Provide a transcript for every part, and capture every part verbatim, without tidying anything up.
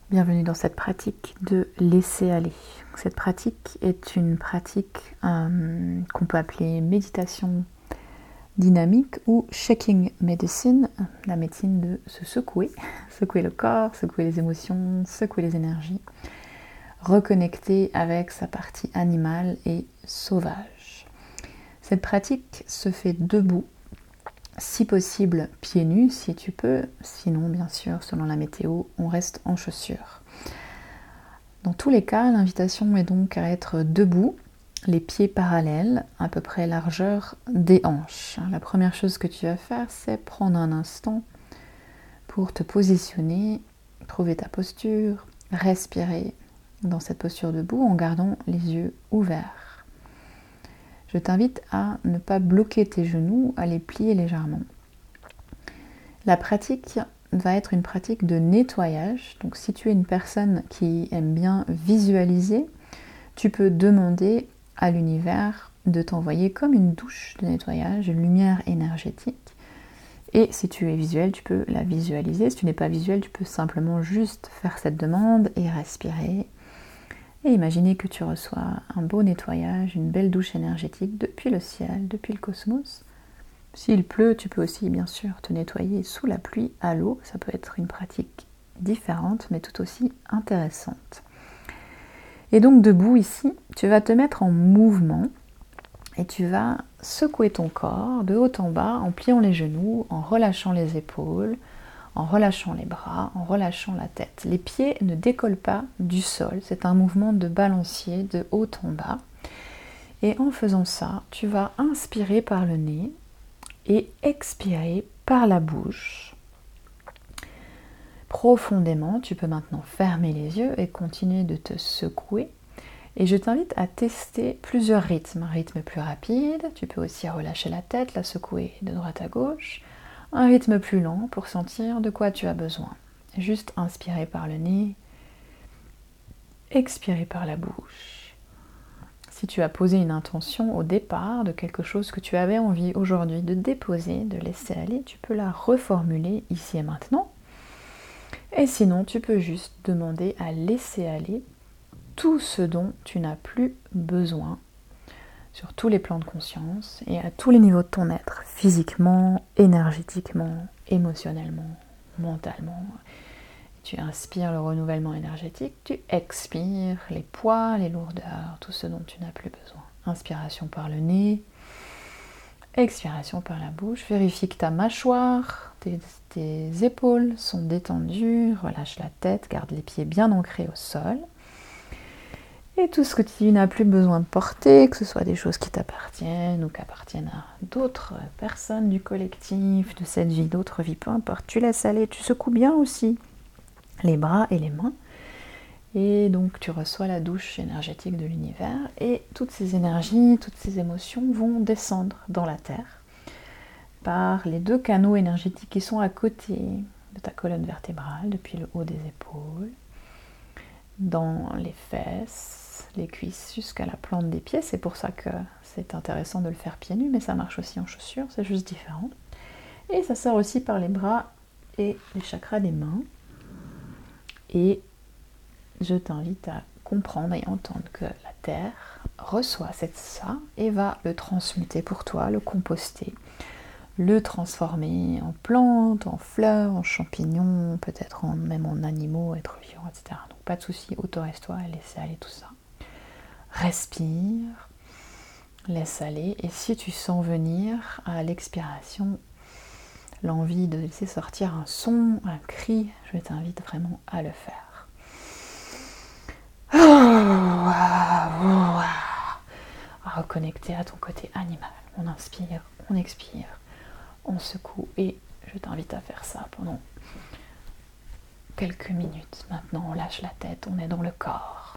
Bienvenue dans cette pratique de laisser aller. Cette pratique est une pratique euh, qu'on peut appeler méditation dynamique ou shaking medicine, la médecine de se secouer, secouer le corps, secouer les émotions, secouer les énergies, reconnecter avec sa partie animale et sauvage. Cette pratique se fait debout, si possible pieds nus si tu peux, sinon bien sûr selon la météo on reste en chaussures. Dans tous les cas, l'invitation est donc à être debout, les pieds parallèles, à peu près largeur des hanches. La première chose que tu vas faire, c'est prendre un instant pour te positionner, trouver ta posture, respirer dans cette posture debout en gardant les yeux ouverts. Je t'invite à ne pas bloquer tes genoux, à les plier légèrement. La pratique va être une pratique de nettoyage. Donc si tu es une personne qui aime bien visualiser, tu peux demander à l'univers de t'envoyer comme une douche de nettoyage, une lumière énergétique. Et si tu es visuel, tu peux la visualiser. Si tu n'es pas visuel, tu peux simplement juste faire cette demande et respirer. Et imaginer que tu reçois un beau nettoyage, une belle douche énergétique depuis le ciel, depuis le cosmos. S'il pleut, tu peux aussi bien sûr te nettoyer sous la pluie à l'eau. Ça peut être une pratique différente mais tout aussi intéressante. Et donc debout ici, tu vas te mettre en mouvement et tu vas secouer ton corps de haut en bas en pliant les genoux, en relâchant les épaules, en relâchant les bras, en relâchant la tête. Les pieds ne décollent pas du sol, c'est un mouvement de balancier de haut en bas. Et en faisant ça, tu vas inspirer par le nez et expirer par la bouche. Profondément, tu peux maintenant fermer les yeux et continuer de te secouer. Et je t'invite à tester plusieurs rythmes. Un rythme plus rapide, tu peux aussi relâcher la tête, la secouer de droite à gauche. Un rythme plus lent pour sentir de quoi tu as besoin. Juste inspirer par le nez, expirer par la bouche. Si tu as posé une intention au départ de quelque chose que tu avais envie aujourd'hui de déposer, de laisser aller, tu peux la reformuler ici et maintenant. Et sinon, tu peux juste demander à laisser aller tout ce dont tu n'as plus besoin sur tous les plans de conscience et à tous les niveaux de ton être, physiquement, énergétiquement, émotionnellement, mentalement. Tu inspires le renouvellement énergétique, tu expires les poids, les lourdeurs, tout ce dont tu n'as plus besoin. Inspiration par le nez, expiration par la bouche. Vérifie que ta mâchoire, tes, tes épaules sont détendues, relâche la tête, garde les pieds bien ancrés au sol. Et tout ce que tu n'as plus besoin de porter, que ce soit des choses qui t'appartiennent ou qui appartiennent à d'autres personnes du collectif, de cette vie, d'autres vies, peu importe, tu laisses aller, tu secoues bien aussi les bras et les mains. Et donc tu reçois la douche énergétique de l'univers et toutes ces énergies, toutes ces émotions vont descendre dans la terre par les deux canaux énergétiques qui sont à côté de ta colonne vertébrale, depuis le haut des épaules, dans les fesses, les cuisses jusqu'à la plante des pieds. C'est pour ça que c'est intéressant de le faire pieds nus, mais ça marche aussi en chaussures, c'est juste différent. Et ça sort aussi par les bras et les chakras des mains. Et je t'invite à comprendre et entendre que la terre reçoit cette ça et va le transmuter pour toi, le composter, le transformer en plantes, en fleurs, en champignons, peut-être en, même en animaux, êtres vivants, et cetera. Donc pas de souci, autorise-toi à laisser aller tout ça. Respire, laisse aller, et si tu sens venir à l'expiration l'envie de laisser sortir un son, un cri, je t'invite vraiment à le faire. À reconnecter à ton côté animal. On inspire, on expire, on secoue et je t'invite à faire ça pendant quelques minutes. Maintenant, on lâche la tête, on est dans le corps.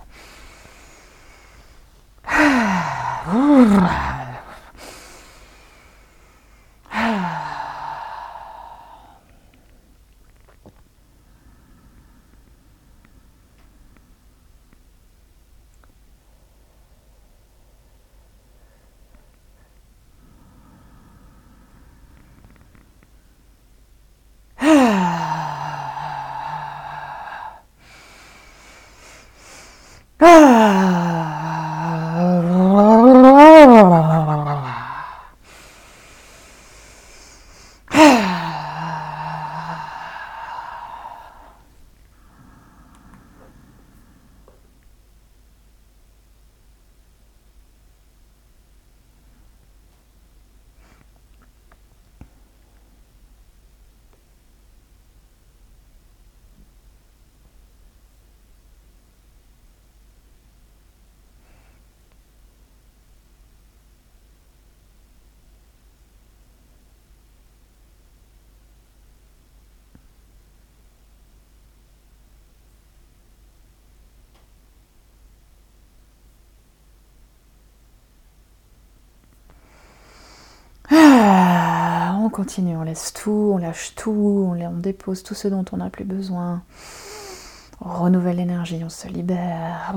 Ah, on continue, on laisse tout, on lâche tout, on, on dépose tout ce dont on n'a plus besoin. On renouvelle l'énergie, on se libère.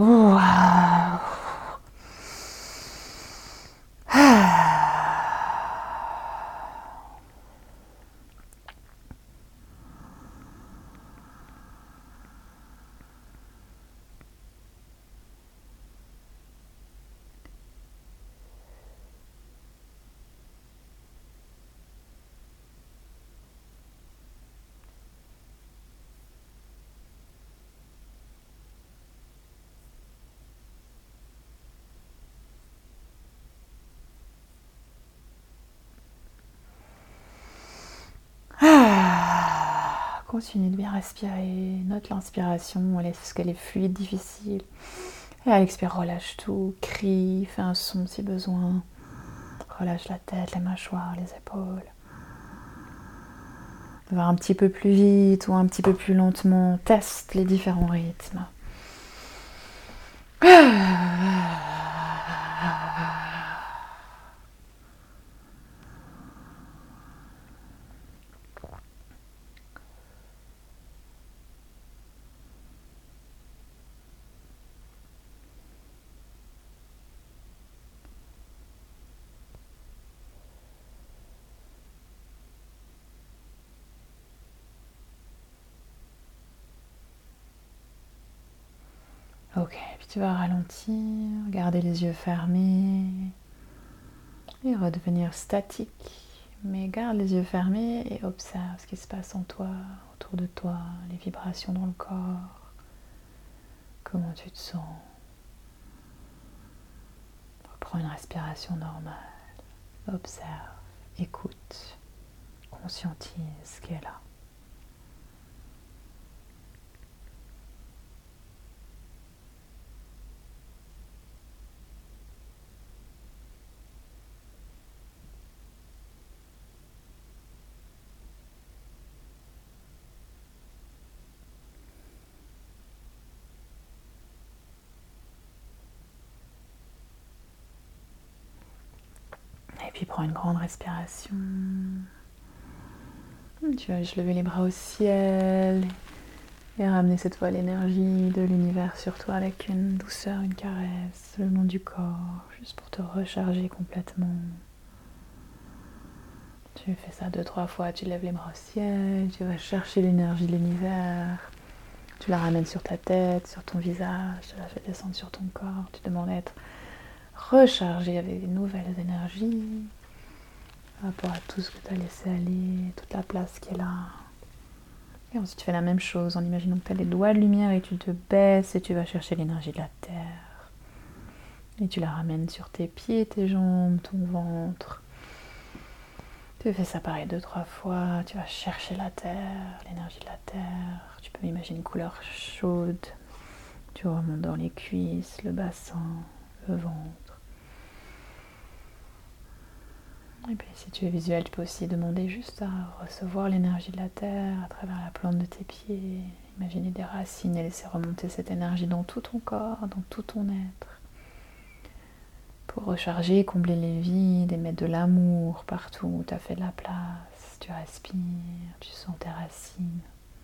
Ah, continue de bien respirer. Note l'inspiration, laisse qu'elle est fluide, difficile. Et à l'expire, relâche tout. Crie, fais un son si besoin. Relâche la tête, les mâchoires, les épaules. Va un petit peu plus vite ou un petit peu plus lentement. Teste les différents rythmes. Ok, puis tu vas ralentir, garder les yeux fermés et redevenir statique. Mais garde les yeux fermés et observe ce qui se passe en toi, autour de toi, les vibrations dans le corps. Comment tu te sens? Reprends une respiration normale. Observe, écoute, conscientise ce qui est là. Et puis prends une grande respiration. Tu vas juste lever les bras au ciel et ramener cette fois l'énergie de l'univers sur toi avec une douceur, une caresse le long du corps, juste pour te recharger complètement. Tu fais ça deux, trois fois, tu lèves les bras au ciel, tu vas chercher l'énergie de l'univers, tu la ramènes sur ta tête, sur ton visage, tu la fais descendre sur ton corps, tu demandes d'être rechargé avec des nouvelles énergies par rapport à tout ce que tu as laissé aller, toute la place qui est là. Et ensuite tu fais la même chose en imaginant que tu as les doigts de lumière et tu te baisses et tu vas chercher l'énergie de la terre. Et tu la ramènes sur tes pieds, tes jambes, ton ventre. Tu fais ça pareil deux, trois fois. Tu vas chercher la terre, l'énergie de la terre. Tu peux imaginer une couleur chaude. Tu remontes dans les cuisses, le bassin, le ventre. Et puis si tu es visuel, tu peux aussi demander juste à recevoir l'énergie de la terre à travers la plante de tes pieds. Imaginer des racines et laisser remonter cette énergie dans tout ton corps, dans tout ton être. Pour recharger, combler les vides et mettre de l'amour partout où tu as fait de la place. Tu respires, tu sens tes racines.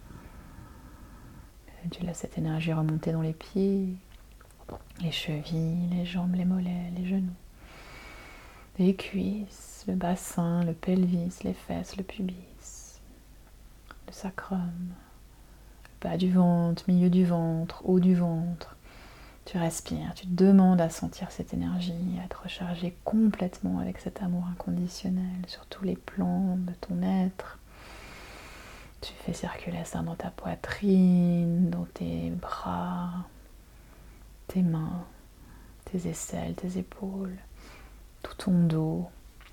Et tu laisses cette énergie remonter dans les pieds, les chevilles, les jambes, les mollets, les genoux, les cuisses, le bassin, le pelvis, les fesses, le pubis, le sacrum, le bas du ventre, milieu du ventre, haut du ventre. Tu respires, tu te demandes à sentir cette énergie, à être rechargé complètement avec cet amour inconditionnel sur tous les plans de ton être. Tu fais circuler ça dans ta poitrine, dans tes bras, tes mains, tes aisselles, tes épaules, tout ton dos.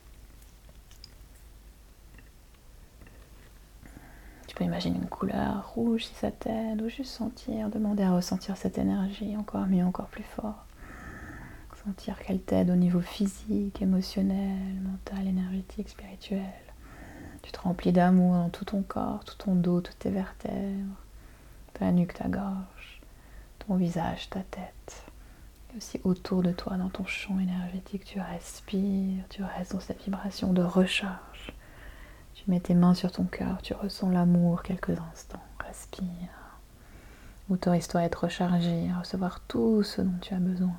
Tu peux imaginer une couleur rouge si ça t'aide, ou juste sentir, demander à ressentir cette énergie encore mieux, encore plus fort. Sentir qu'elle t'aide au niveau physique, émotionnel, mental, énergétique, spirituel. Tu te remplis d'amour dans tout ton corps, tout ton dos, toutes tes vertèbres, ta nuque, ta gorge, ton visage, ta tête. Et aussi autour de toi, dans ton champ énergétique, tu respires, tu restes dans cette vibration de recharge. Tu mets tes mains sur ton cœur, tu ressens l'amour quelques instants. Respire. Autorise-toi à être rechargé, à recevoir tout ce dont tu as besoin.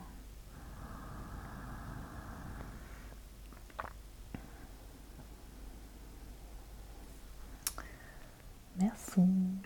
Merci.